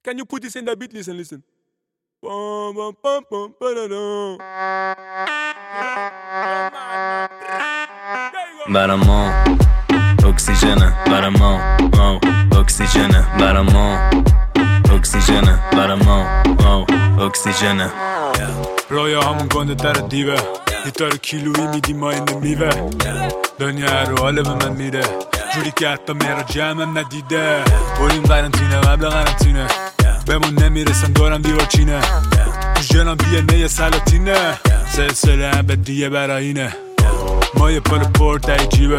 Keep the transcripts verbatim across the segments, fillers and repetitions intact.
Can you put this in the beat? Listen, listen. Bum, bum, bum, bum, ba-da-dum. برامون اکسیژن برامون اکسیژن برامون اکسیژن برامون اکسیژن رویا همون گنده در دیوه گیتار کیلویی میدیم ما این میوه دنیا رو حاله به من میره جوری که حتی میرا جمعم ندیده بریم قرنطینه قبل قرنطینه بمون نمیرسن دورم دیوار چینه تو جنم دیه نه سلاطینه سلسله ابدیه براینه ما یه پل پورت ای جیبه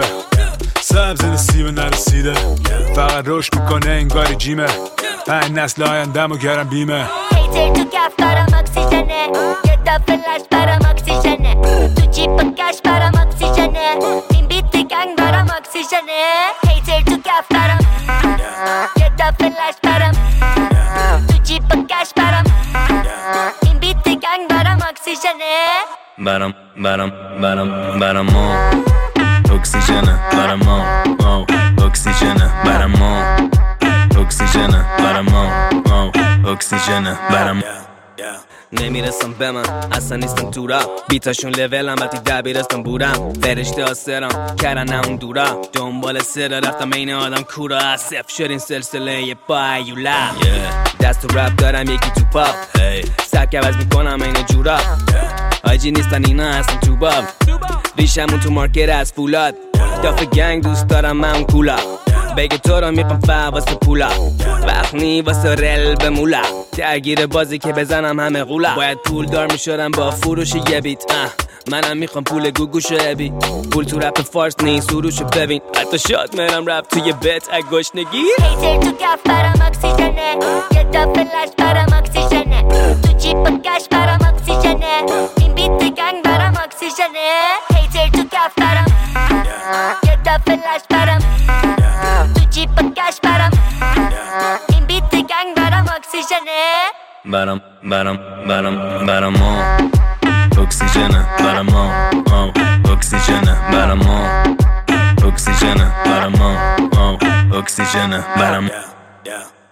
سبز نسیبه نرسیده فقط روش میکنه انگاری جیمه پنج نسل آیندم و گرم بیمه هیتر تو کف برام اکسیژنه یه تا فلش برام اکسیژنه تو جیب کش برام اکسیژنه این بیت گنگ برام اکسیژنه هیتر تو کف برام یه تا فلش برام تو جیب کش برام این بیت گنگ برام اکسیژنه برام برام برام برامون اکسیژن برامون اکسیژن برامون اکسیژن برامون اکسیژن برام نمیرسم به من اصلا نیستم تو را بیتاشون لولم وقتی دبیرستان بودم فرشته آسرم کردن اون دورا دنبال سر رفتم این آدم کورا صف شد این سلسله بایولا دست تو رپ دارم یکی تو پاپ سبک عوض میکنم این جورا آجی نیستن اینا هستن تو باب ریشمون تو مارکت از فولاد داف گنگ دوست دارم من کولا بگه تو رو میپم فا واسه پولا وقت نی واسه رل به مولا درگیر بازی که بزنم همه غولا باید پول دار میشدم با فروش یه بیت منم میخوام پول گوگوش ابی پول تو رپ فارس نی سروشو ببین حتی شاد میرم رپ توی بیت اگشنگی هیتر تو کف برام اکسیژنه یه تا فلش برام اکسیژنه تو جیب کش برام اکسیژنه این بیت گنگ برام اکسیژنه هیتر تو کف برام یه تا فلش برام تو جیب کش برام این بیت گنگ برام اکسیژنه برام برام برام برامون اکسیژن برامون اکسیژن برامون اکسیژن برامون اکسیژن برامون